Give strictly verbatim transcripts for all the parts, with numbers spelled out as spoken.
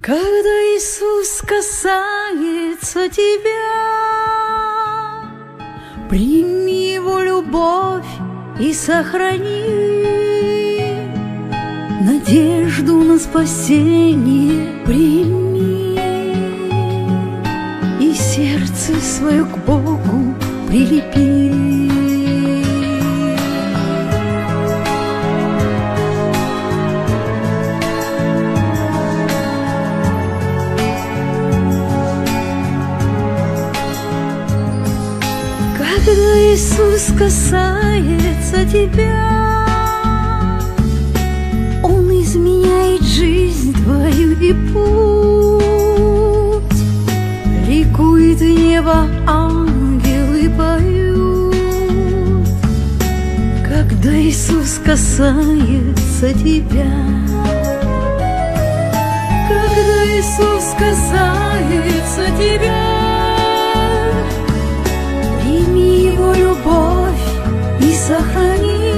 Когда Иисус касается тебя, прими Его любовь и сохрани. Надежду на спасение прими и сердце свое к Богу прилепи. Когда Иисус касается тебя, Он изменяет жизнь твою и путь. Ликует небо, ангелы поют. Когда Иисус касается тебя, когда Иисус касается тебя, сохрани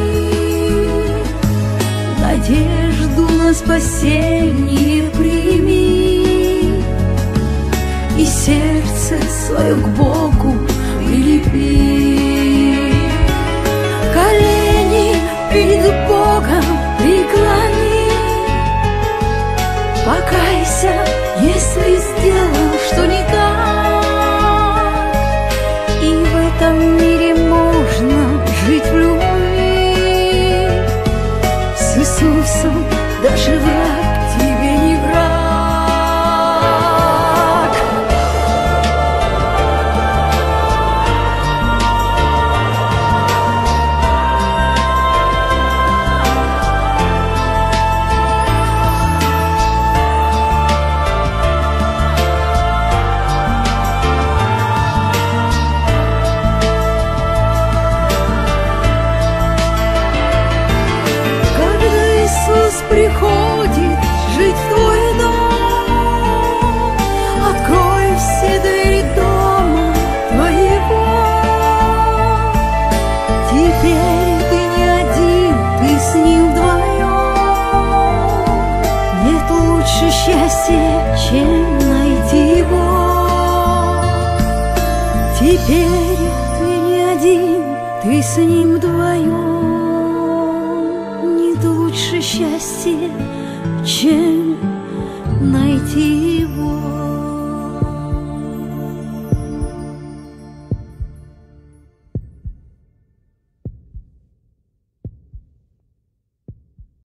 надежду на спасение прими и сердце свое к Богу прилепи. Колени перед Богом преклони, покайся, если сделал что не так, и в этом мире можно жить в любви. С Иисусом даже враг тебе не враг. Приходит жить в твой дом, открой все двери дома твоего. Теперь ты не один, ты с ним вдвоем. Нет лучше счастья, чем найти его. Теперь ты не один, ты с ним вдвоем. Лучше счастье, чем найти его.